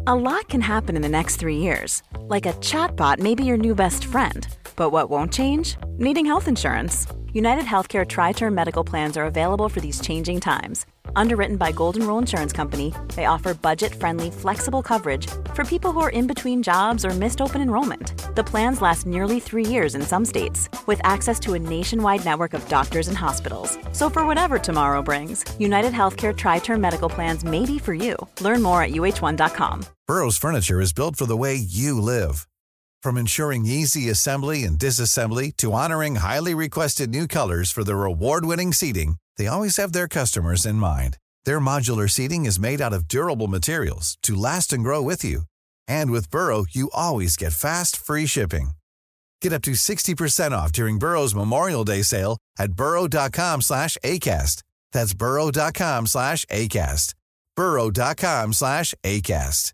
A lot can happen in the next 3 years. Like a chatbot may be your new best friend. But what won't change? Needing health insurance. United Healthcare Tri-Term Medical Plans are available for these changing times. Underwritten by Golden Rule Insurance Company, they offer budget-friendly, flexible coverage for people who are in between jobs or missed open enrollment. The plans last nearly 3 years in some states, with access to a nationwide network of doctors and hospitals. So for whatever tomorrow brings, United Healthcare Tri-Term Medical Plans may be for you. Learn more at uh1.com. Burrow's furniture is built for the way you live. From ensuring easy assembly and disassembly to honoring highly requested new colors for their award-winning seating, they always have their customers in mind. Their modular seating is made out of durable materials to last and grow with you. And with Burrow, you always get fast, free shipping. Get up to 60% off during Burrow's Memorial Day sale at burrow.com/ACAST. That's burrow.com/ACAST. burrow.com/ACAST.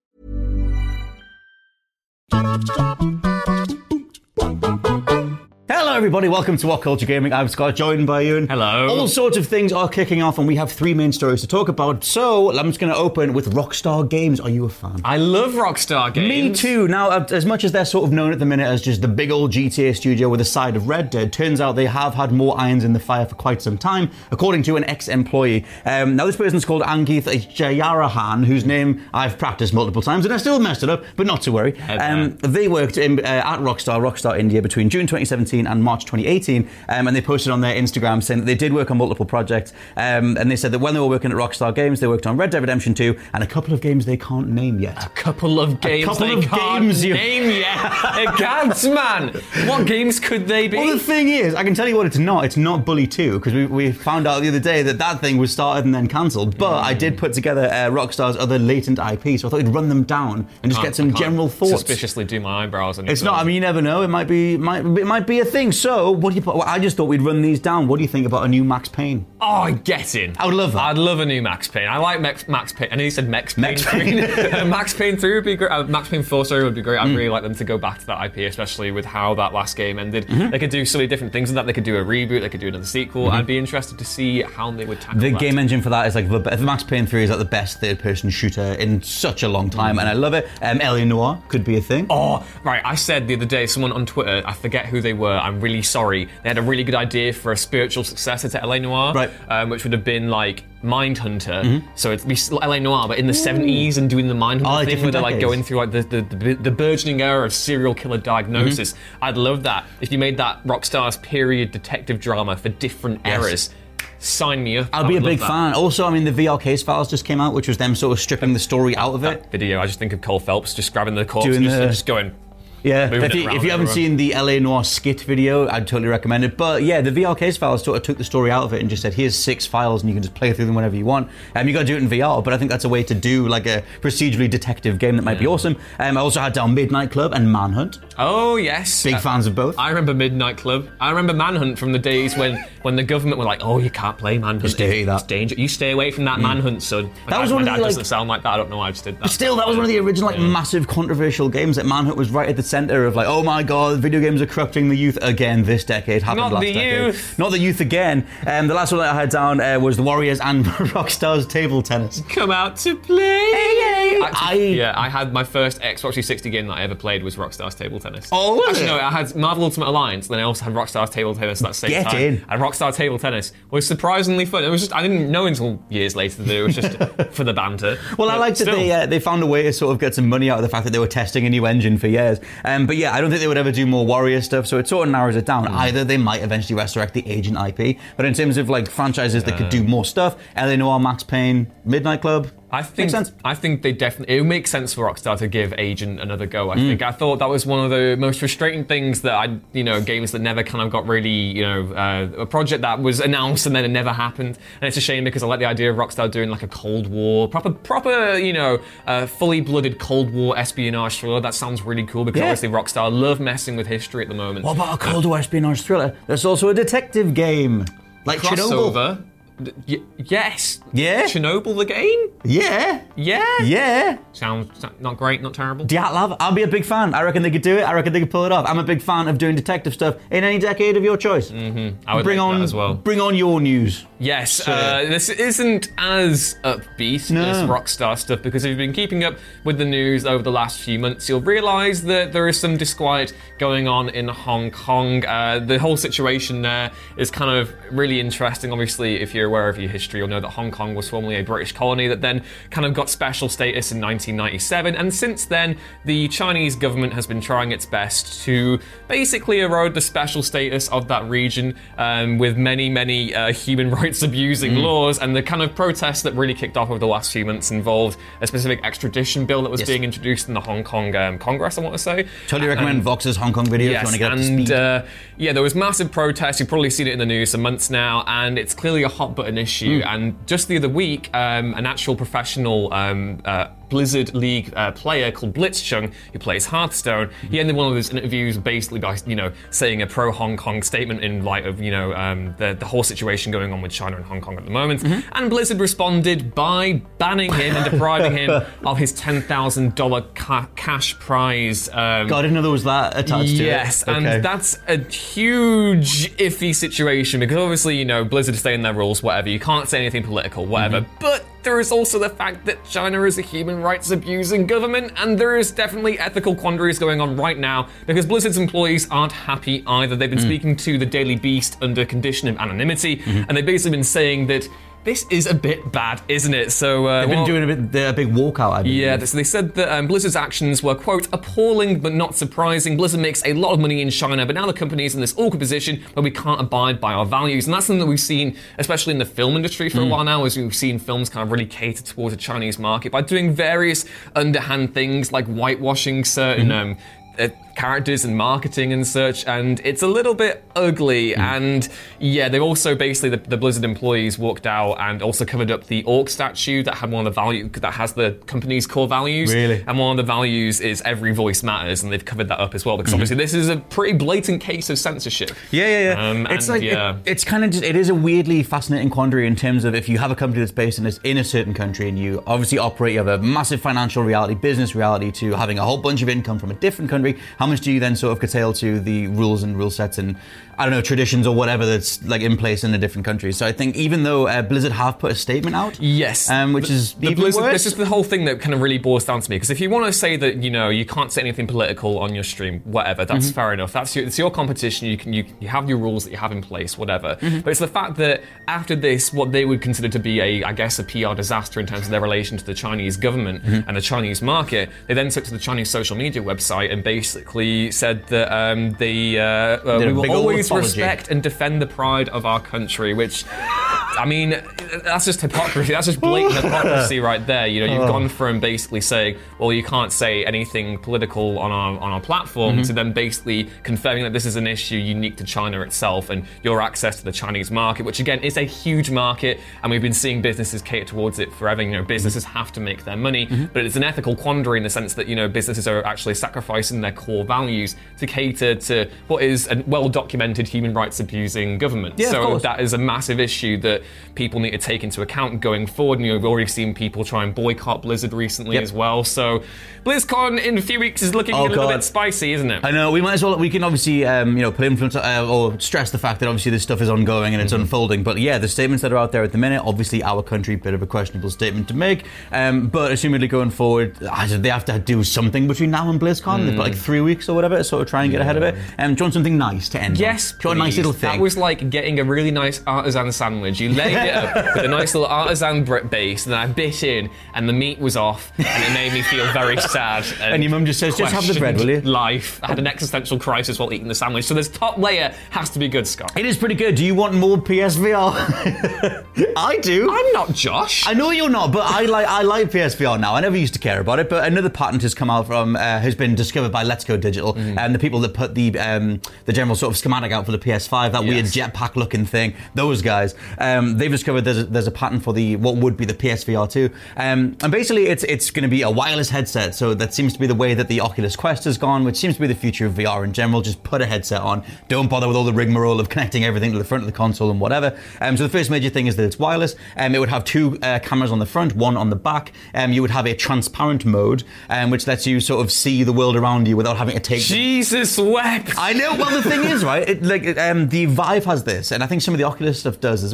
Hello everybody, welcome to What Culture Gaming. I'm Scott, joined by Ewan. Hello. All sorts of things are kicking off and we have three main stories to talk about. So, I'm just going to open with Rockstar Games. Are you a fan? I love Rockstar Games. Me too. Now, as much as they're sort of known at the minute as just the big old GTA studio with a side of Red Dead, turns out they have had more irons in the fire for quite some time, according to an ex-employee. Now, this person's called Ankith Jayarahan, whose name I've practiced multiple times and I still messed it up, but not to worry. They worked at Rockstar India between June 2017 and March 2018, and they posted on their Instagram saying that they did work on multiple projects, and they said that when they were working at Rockstar Games, they worked on Red Dead Redemption 2 and a couple of games they can't name yet. A couple of games they can't name yet. Gads, man. What games could they be? Well, the thing is, I can tell you what it's not. It's not Bully 2, because we found out the other day that thing was started and then cancelled, but I did put together Rockstar's other latent IP, so I thought we'd run them down and just get some general thoughts. Suspiciously do my eyebrows on It's not, I mean, you never know. It might be a thing. So, I just thought we'd run these down. What do you think about a new Max Payne? Oh, get in. I would love that. I'd love a new Max Payne. I like Max Payne. I know you said Max Payne 3. Max Payne 3 would be great. Max Payne 4, sorry, would be great. I'd really like them to go back to that IP, especially with how that last game ended. They could do so many different things with that. They could do a reboot. They could do another sequel. I'd be interested to see how they would tackle that. The game engine for that is like, Max Payne 3 is like the best third-person shooter in such a long time, and I love it. L.A. Noire could be a thing. Oh, right. I said the other day, someone on Twitter, I forget who they were, I'm really sorry, they had a really good idea for a spiritual successor to L.A. Noire, right. Which would have been like Mindhunter. So it'd be L.A. Noire, but in the 70s and doing the Mindhunter thing where they're like going through like the burgeoning era of serial killer diagnosis. I'd love that. If you made that Rockstar's period detective drama for different eras, sign me up. I'll be a big fan. Also, I mean, the VR Case Files just came out, which was them sort of stripping the story out of it. Video, I just think of Cole Phelps just grabbing the corpse and just going... Yeah, if you haven't seen the LA Noire skit video, I'd totally recommend it. But yeah, the VR Case Files sort of took the story out of it and just said, here's 6 files and you can just play through them whenever you want. You got to do it in VR, but I think that's a way to do like a procedurally detective game that might be awesome. I also had down Midnight Club and Manhunt. Oh, yes. Big fans of both. I remember Midnight Club. I remember Manhunt from the days when the government were like, oh, you can't play Manhunt. It's dangerous. You stay away from that Manhunt, son. That was one of the, doesn't sound like that. I don't know why I just did that. But still, that was one of the original massive controversial games that Manhunt was right at the centre of like, oh my god, video games are corrupting the youth again this decade. Happened last decade. Not the youth again. The last one that I had down was the Warriors and Rockstar's table tennis. Come out to play. Hey. I had my first Xbox 360 game that I ever played was Rockstar's table tennis. Oh, was Actually, no, I had Marvel Ultimate Alliance, then I also had Rockstar's table tennis at that same time. In. And Rockstar table tennis was surprisingly fun. It was just, I didn't know until years later that it was just for the banter. Well, I liked that they found a way to sort of get some money out of the fact that they were testing a new engine for years. But yeah, I don't think they would ever do more Warrior stuff, so it sort of narrows it down. Either they might eventually resurrect the Agent IP, but in terms of like franchises that could do more stuff, L.A. Noire, Max Payne, Midnight Club, makes sense. I think they definitely, it would make sense for Rockstar to give Agent another go. I thought that was one of the most frustrating things that games that never kind of got really, a project that was announced and then it never happened. And it's a shame because I like the idea of Rockstar doing like a Cold War, proper, fully blooded Cold War espionage thriller. That sounds really cool because obviously Rockstar love messing with history at the moment. What about a Cold War espionage thriller? There's also a detective game. Like crossover. Chernobyl. Yes. Yeah. Chernobyl the game? Yeah. Yeah. Yeah. Sounds not great, not terrible. Dyatlov, I'll be a big fan. I reckon they could do it. I reckon they could pull it off. I'm a big fan of doing detective stuff in any decade of your choice. I would like that as well. Bring on your news. Yes, this isn't as upbeat as Rockstar stuff, because if you've been keeping up with the news over the last few months, you'll realise that there is some disquiet going on in Hong Kong. The whole situation there is kind of really interesting. Obviously, if you're aware of your history, you'll know that Hong Kong was formerly a British colony that then kind of got special status in 1997, and since then, the Chinese government has been trying its best to basically erode the special status of that region with many human rights abusing laws, and the kind of protests that really kicked off over the last few months involved a specific extradition bill that was being introduced in the Hong Kong Congress, I want to say. Totally recommend Vox's Hong Kong video if you want to get up to speed. There was massive protests. You've probably seen it in the news for months now, and it's clearly a hot button issue. And just the other week, an actual professional Blizzard League player called Blitzchung, who plays Hearthstone, he ended one of his interviews basically by, saying a pro-Hong Kong statement in light of, the whole situation going on with China and Hong Kong at the moment. And Blizzard responded by banning him and depriving him of his $10,000 cash prize. God, I didn't know there was that attached to it. Yes, and that's a huge iffy situation, because obviously, Blizzard is staying their rules, whatever. You can't say anything political, whatever. But there is also the fact that China is a human rights abusing government, and there is definitely ethical quandaries going on right now, because Blizzard's employees aren't happy either. They've been speaking to the Daily Beast under condition of anonymity, and they've basically been saying that this is a bit bad, isn't it? So they've been doing a big walkout, I believe. Yeah, so they said that Blizzard's actions were, quote, appalling but not surprising. Blizzard makes a lot of money in China, but now the company is in this awkward position where we can't abide by our values. And that's something that we've seen, especially in the film industry for a while now, as we've seen films kind of really cater towards a Chinese market by doing various underhand things like whitewashing certain characters and marketing and such, and it's a little bit ugly. And they also basically the Blizzard employees walked out and also covered up the orc statue that had one of the value that has the company's core values. Really? And one of the values is every voice matters, and they've covered that up as well, because obviously this is a pretty blatant case of censorship. It's it's kind of it is a weirdly fascinating quandary in terms of, if you have a company that's based in a certain country and you obviously you have a massive financial reality, business reality, to having a whole bunch of income from a different country, how much do you then sort of curtail to the rules and rule sets and, I don't know, traditions or whatever that's like in place in a different country? So I think even though Blizzard have put a statement out, which is even worse. This is the whole thing that kind of really boils down to me, because if you want to say that you can't say anything political on your stream, whatever, that's fair enough. It's your competition. You have your rules that you have in place, whatever. But it's the fact that after this, what they would consider to be a PR disaster in terms of their relation to the Chinese government and the Chinese market, they then took to the Chinese social media website and basically said that we will always respect and defend the pride of our country, which, I mean, that's just hypocrisy. That's just blatant hypocrisy right there. You've gone from basically saying, well, you can't say anything political on our platform, to then basically confirming that this is an issue unique to China itself and your access to the Chinese market, which again is a huge market, and we've been seeing businesses cater towards it forever. Businesses have to make their money, but it's an ethical quandary in the sense that businesses are actually sacrificing their core values to cater to what is a well-documented human rights abusing government. So that is a massive issue that people need to take into account going forward. And we've already seen people try and boycott Blizzard recently as well. So BlizzCon in a few weeks is looking a little bit spicy, isn't it? I know. We might as well. We can obviously, put influence or stress the fact that obviously this stuff is ongoing and it's unfolding. But yeah, the statements that are out there at the minute, obviously our country, bit of a questionable statement to make. But assumedly going forward, they have to do something between now and BlizzCon. They've got like 3 weeks or whatever to sort of try and get ahead of it. Do you want something nice to end? Yes, please. A nice little thing. That was like getting a really nice artisan sandwich. You laid it up with a nice little artisan brick base, and then I bit in, and the meat was off, and it made me feel very sad. And your mum just says, just have the bread, will you? Life. I had an existential crisis while eating the sandwich. So this top layer has to be good, Scott. It is pretty good. Do you want more PSVR? I do. I'm not Josh. I know you're not, but I like PSVR now. I never used to care about it, but another patent has come out from has been discovered by Let's Go Digital, and the people that put the general sort of schematic out for the PS5, that weird jetpack looking thing. Those guys, they've discovered there's a patent for what would be the PSVR 2, and basically it's going to be a wireless headset. So that seems to be the way that the Oculus Quest has gone, which seems to be the future of VR in general. Just put a headset on, don't bother with all the rigmarole of connecting everything to the front of the console and whatever. So the first major thing is that it's wireless. It would have two cameras on the front, one on the back. You would have a transparent mode, which lets you sort of see the world around you without having to take. Jesus wept. I know. Well, the thing is, right? The Vive has this, and I think some of the Oculus stuff does as well.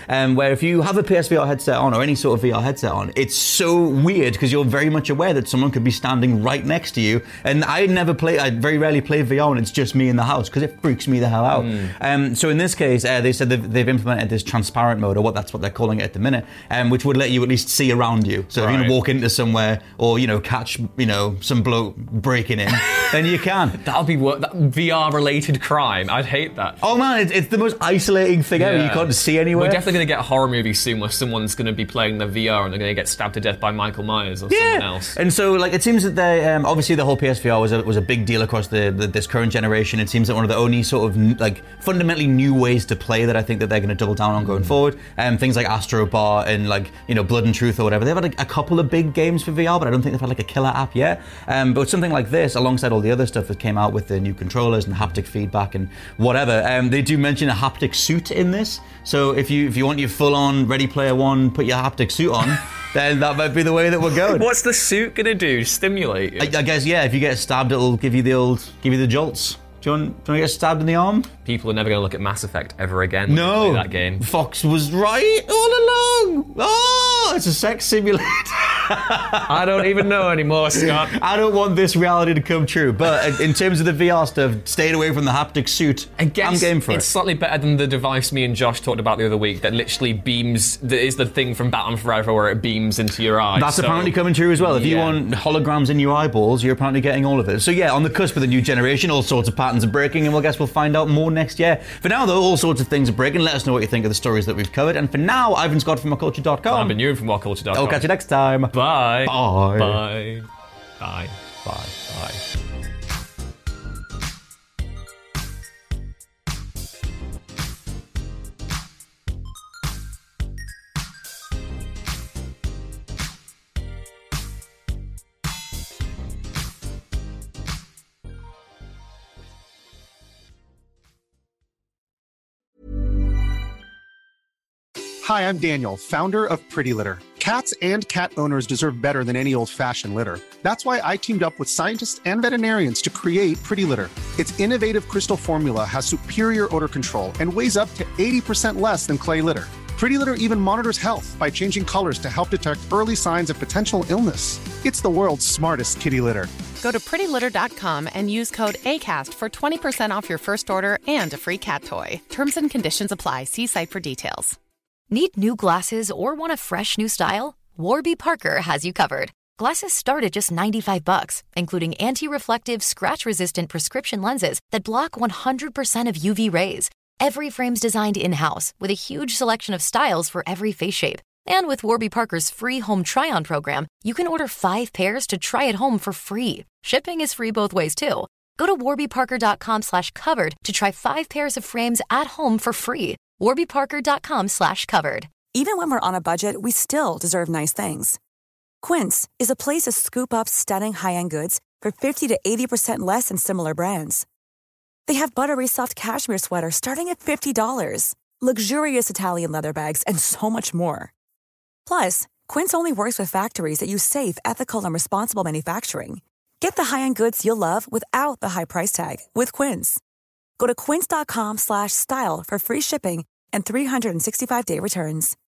where if you have a PSVR headset on or any sort of VR headset on, it's so weird because you're very much aware that someone could be standing right next to you. And I very rarely play VR when it's just me in the house because it freaks me the hell out. So in this case, they said they've implemented this transparent mode, or that's what they're calling it at the minute, which would let you at least see around you. So if you walk into somewhere or, catch, some bloke breaking in, then you can. That'll be VR-related crime. I'd hate that. Oh man, it's the most isolating thing ever. You can't see anywhere. We're definitely going to get a horror movie soon where someone's going to be playing the VR and they're going to get stabbed to death by Michael Myers or someone else. And so, it seems that they obviously the whole PSVR was a big deal across this current generation. It seems that one of the only sort of fundamentally new ways to play that I think that they're going to double down on going forward. Things like Astro Bar and Blood and Truth or whatever. They've had a couple of big games for VR, but I don't think they've had a killer app yet. But something like this, alongside all the other stuff that came out with the new controllers and haptic feedback and whatever, they do mention a haptic suit in this. So if you want your full-on Ready Player One, put your haptic suit on, then that might be the way that we're going. What's the suit gonna do? Stimulate you? I guess, yeah. If you get stabbed, it'll give you the jolts. Do you want to get stabbed in the arm? People are never going to look at Mass Effect ever again. No, play that game. Fox was right all along. Oh, it's a sex simulator. I don't even know anymore, Scott. I don't want this reality to come true. But in terms of the VR stuff, staying away from the haptic suit. I guess I'm game for it's slightly better than the device me and Josh talked about the other week that literally beams. That is the thing from Batman Forever where it beams into your eyes. That's apparently coming true as well. If you want holograms in your eyeballs, you're apparently getting all of it. So yeah, on the cusp of the new generation, all sorts of patterns are breaking, and we'll find out more next year. For now, though, all sorts of things are breaking. Let us know what you think of the stories that we've covered. And for now, I've been Scott from WhatCulture.com. I've been Ewan from WhatCulture.com. I'll catch you next time. Bye. Bye. Bye. Bye. Bye. Bye. Hi, I'm Daniel, founder of Pretty Litter. Cats and cat owners deserve better than any old-fashioned litter. That's why I teamed up with scientists and veterinarians to create Pretty Litter. Its innovative crystal formula has superior odor control and weighs up to 80% less than clay litter. Pretty Litter even monitors health by changing colors to help detect early signs of potential illness. It's the world's smartest kitty litter. Go to prettylitter.com and use code ACAST for 20% off your first order and a free cat toy. Terms and conditions apply. See site for details. Need new glasses or want a fresh new style? Warby Parker has you covered. Glasses start at just $95, including anti-reflective, scratch-resistant prescription lenses that block 100% of UV rays. Every frame's designed in-house with a huge selection of styles for every face shape. And with Warby Parker's free home try-on program, you can order 5 pairs to try at home for free. Shipping is free both ways, too. Go to warbyparker.com/covered to try 5 pairs of frames at home for free. warbyparker.com/covered. Even when we're on a budget, we still deserve nice things. Quince is a place to scoop up stunning high-end goods for 50 to 80% less than similar brands. They have buttery soft cashmere sweaters starting at $50, luxurious Italian leather bags, and so much more. Plus, Quince only works with factories that use safe, ethical, and responsible manufacturing. Get the high-end goods you'll love without the high price tag with Quince. Go to quince.com/style for free shipping and 365-day returns.